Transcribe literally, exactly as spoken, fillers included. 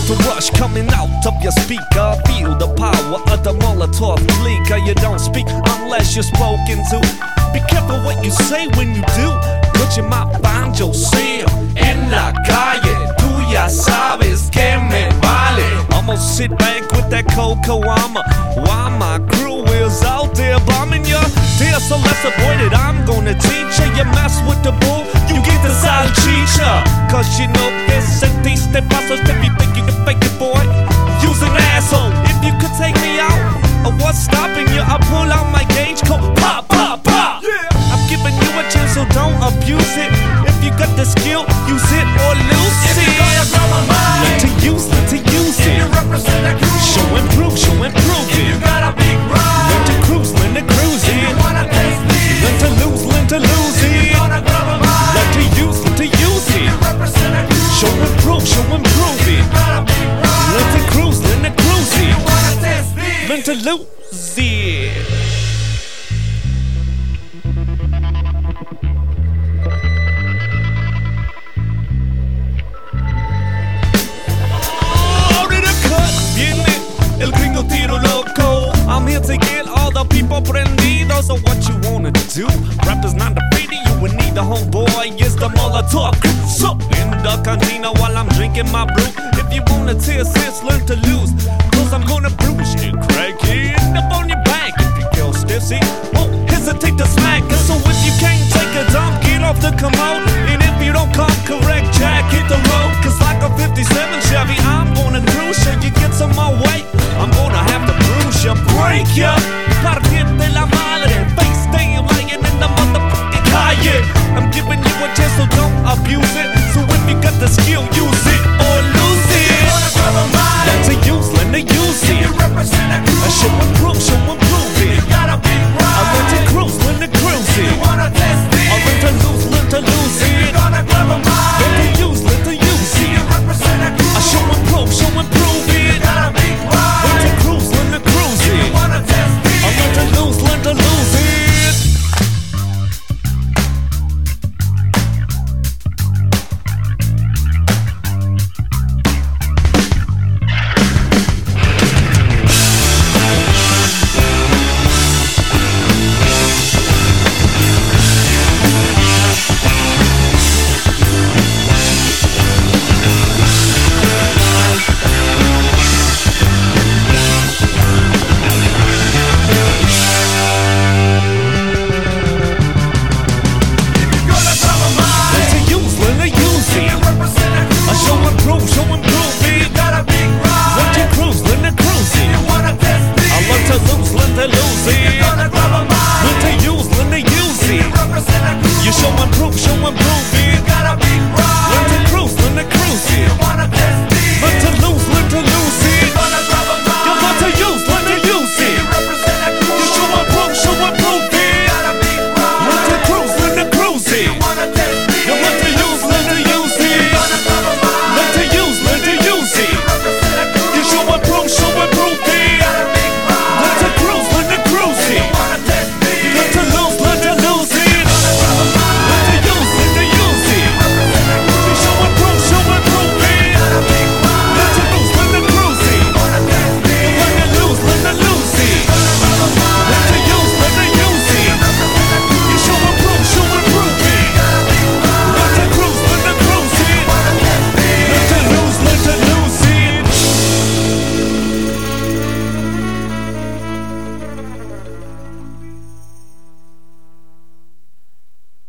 to rush coming out of your speaker. Feel the power of the Molotov leaker. You don't speak unless you're spoken to. Be careful what you say when you do, cause you might find yourself en la calle. Tú ya sabes que me vale. I'ma sit back with that cocoa armor while my crew is out there bombing ya. Dear, so let's avoid it. I'm gonna teach ya. You mess with the bull, you get the salchicha. Cause you know que sentiste pasos. If you think you can fake it, boy, use an asshole. If you could take me out, or what's stopping you? I'll pull out my gauge coat. Pop, pop, pop. Yeah. I'm giving you a chance, so don't abuse it. If you got the skill, use it or lose it. If you got a grab my mind, learn to use, learn to use it. If you represent a crew, show and prove, show and prove it. If you got a big ride, learn to cruise, learn to cruise it. If you wanna taste this, learn to lose, learn to lose it. If you got a grab my mind, learn to use, learn to use it. If you represent a crew, show and prove, show and prove it. If you got a big ride, learn to cruise, learn to cruise it. If you wanna taste this, learn to lose it. El gringo tiro loco. I'm here to get all the people prendidos. So what you wanna do? Rappers not defeated, you would need a homeboy. It's the Molotov crew. So in the cantina while I'm drinking my brew. If you wanna tear sis, learn to lose.